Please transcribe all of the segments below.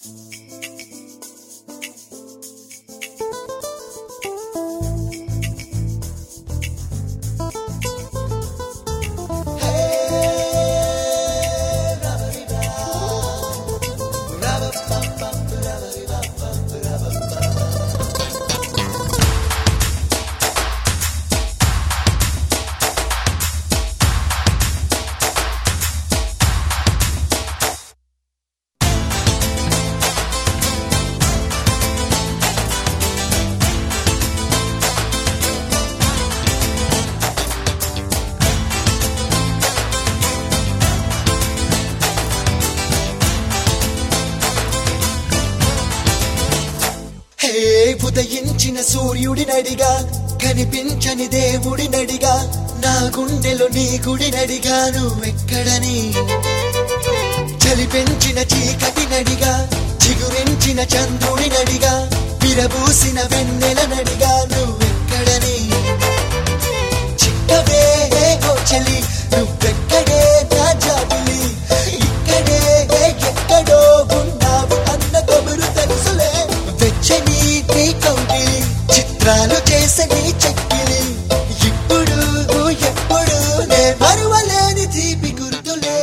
ఉదయించిన సూర్యుడినడిగా కనిపించని దేవుడినడిగా నా గుండెలో నీ గుడినడిగా నువ్వెక్కడని చలిపెంచిన చీకటినడిగా చిగురించిన చంద్రుడినడిగా విరబూసిన వెన్నెలనడిగా నువ్వెక్కడని చిక్కవే ఓ చలి నువ్వెక్కడే నా జాబిలి ఇక్కడే ఎక్కడో ఉన్నావు అన్న కబురు తెలుసులే వెచ్చని నీ కౌగిలి చిత్రాలు చేసని చెక్కిలి ఇప్పుడు ఎప్పుడు నే మరువలేని తీపి గుర్తులే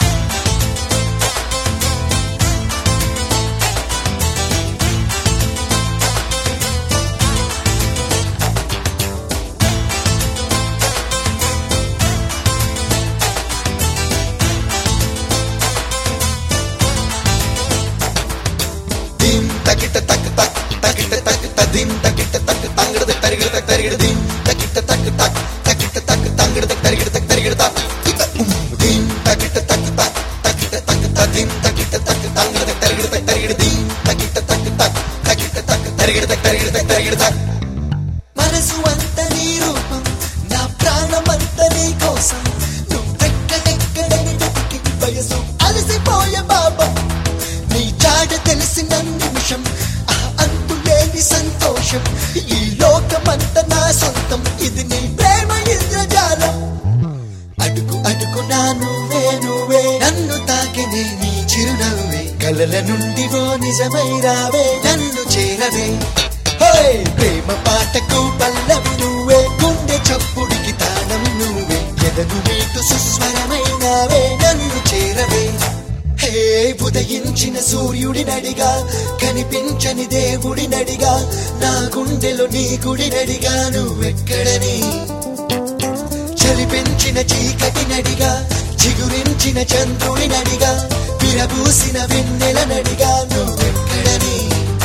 తకిట తక్ తక్ తకిట తక్ తదిం తకిట తక్ తంగడ తరిగడ తక్ తరిగడ దిం తకిట తక్ తక్ తకిట తక్ తంగడ తరిగడ తక్ తరిగడ తా దిం తకిట తక్ తక్ తకిట తక్ తదిం తకిట తక్ తంగడ తరిగడ తక్ తరిగడ దిం తకిట తక్ తక్ తకిట తక్ తరిగడ తక్ తరిగడ తక్ తరిగడ తా మనసు అంత నీ రూపం నా ప్రాణమంత నీ కోసం నువ్వెక్కడెక్కడని వెతికి వయసు అలసిపోయే బాబా నీ జాడ తెలిసిన నిమిషం అంతులేని సంతోషం ఈ లోకమంత నా సొంతం ఇది నీ ప్రేమ ఇంద్రజాలం అడుగు అడుగునా నువ్వే నువ్వే నన్ను తాకినే నీ చిరునవ్వే కలల నుండి ఓ నిజమై రావే నన్ను చేరవే ప్రేమ పాటకు పల్లవి నువ్వే గుండె చప్పుడికి తాళం నువ్వే ఎదగు మీటు సుస్వరమైనావే నన్ను చేరవే ఉదయించిన సూర్యుడినడిగా కనిపించని దేవుడినడిగా నా గుండెలో నీ గుడినడిగా నువ్వెక్కడని చలిపెంచిన చీకటినడిగా చిగురించిన చంద్రుడినడిగా విరబూసిన వెన్నెలనడిగా నువ్వెక్కడని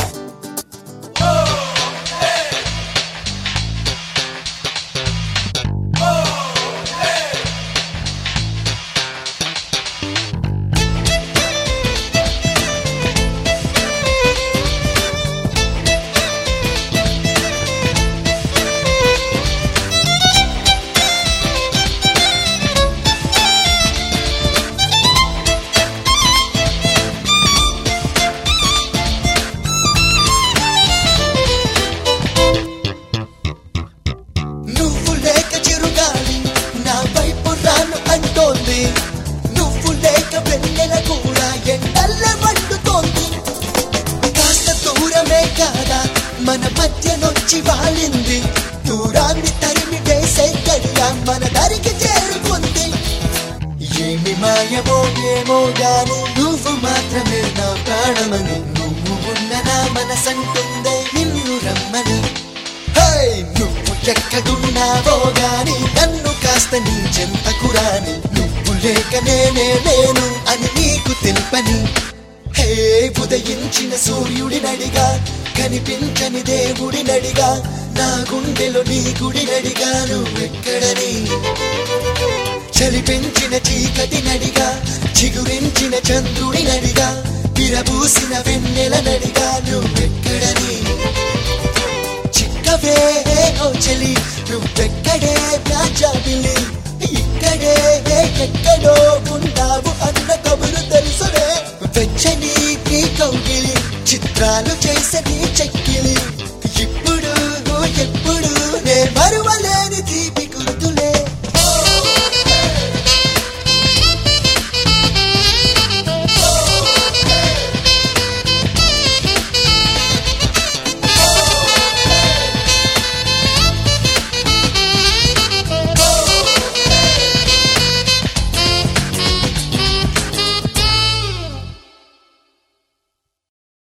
నువ్వు లేక వెన్నెల కూడా ఎండల్ల వండుతోంది కాస్త దూరమే కాదా మన మధ్యనొచ్చి వాలింది దూరాన్ని తరిమి వేసే గడియ మన దరికి చేరుకుంది ఏమి మాయమో ఏమో గాని నువ్వు మాత్రమే నా ప్రాణమని నువ్వు ఉన్న నా మనసంటుందే నిన్ను రమ్మని నువ్వు ఎక్కడున్నావో గాని నన్ను కాస్త నీ చెంతకు రాని నువ్వు లేక నేనే లేను అని నీకు తెలుపని ఉదయించిన సూర్యుడినడిగా కనిపించని దేవుడినడిగా నా గుండెలో నీ గుడినడిగా నువ్వెక్కడని చలిపెంచిన చీకటినడిగా చిగురించిన చంద్రుడినడిగా విరబూసిన వెన్నెలనడిగా నువ్వెక్కడని చిక్కవే ఓ చలి నువ్వెక్కడే నా జాబిలి